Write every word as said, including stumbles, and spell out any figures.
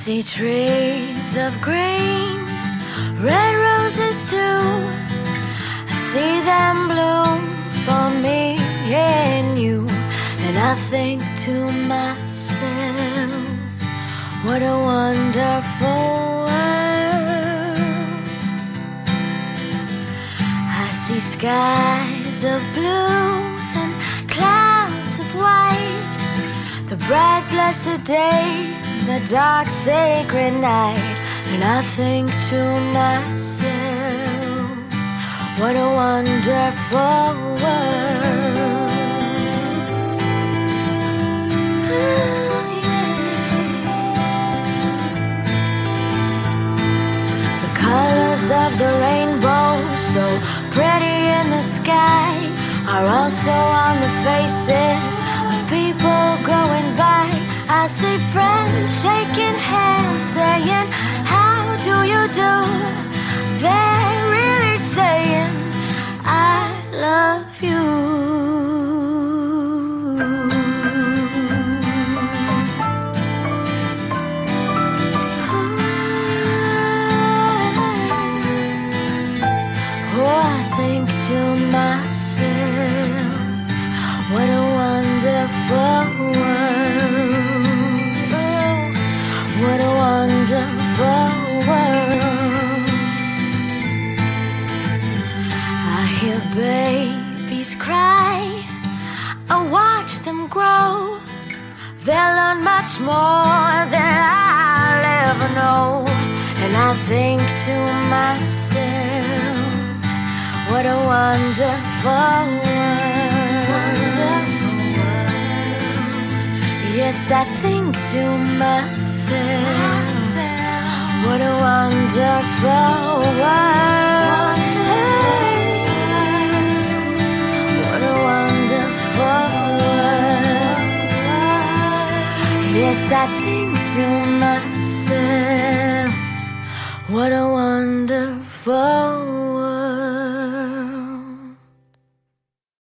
see trees of green, red roses too. I see them bloom for me and you. And I think to myself, what a wonderful world. I see skies of blue and clouds of white, the bright blessed day, the dark sacred night. And I think to myself, what a wonderful world. Oh, yeah. The colors of the rainbow, so pretty in the sky, are also on the faces of people going by. I see friends shaking hands, saying, how do you do? They're really saying, I love you. Oh, I think to myself, what a wonderful world. What a wonderful world. I hear babies cry, I watch them grow. They'll learn much more than I'll ever know. And I think to myself, what a wonderful world. Wonderful world. Yes, I think to myself, what a wonderful world. What a wonderful world. Yes, I think to myself, what a wonderful world.